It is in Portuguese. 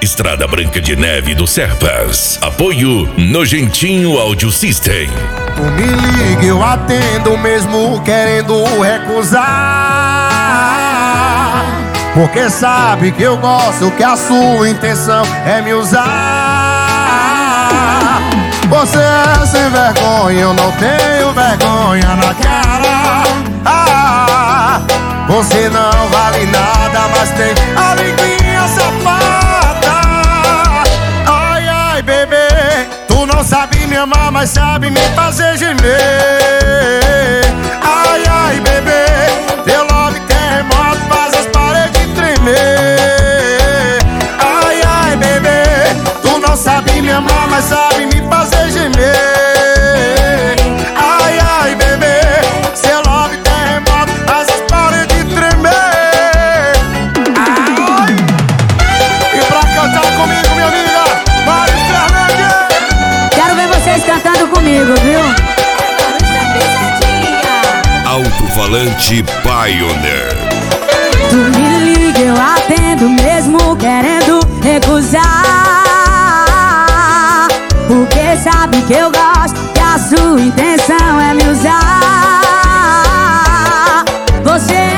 Estrada Branca de Neve do Serpas. Apoio Nojentinho Audio System. Tu me liga, eu atendo mesmo querendo recusar, porque sabe que eu gosto, que a sua intenção é me usar. Você é sem vergonha, eu não tenho vergonha na cara. Você não vale nada, mas tem a linguinha safada. Ai, ai, bebê, tu não sabe me amar, mas sabe me fazer gemer. Ai, ai, bebê, teu love terremoto faz as paredes tremer. Ai, ai, bebê, tu não sabe me amar, mas sabe me fazer gemer. Ai, ai, bebê, seu love terremoto faz as paredes tremer. Ai. E pra cantar comigo, minha amiga, Mari Fernandes. Quero ver vocês cantando comigo, viu? Alto-falante Pioneer. Tu me liga, eu atendo mesmo querendo recusar, porque sabe que eu gosto, que a sua intenção é me usar. Você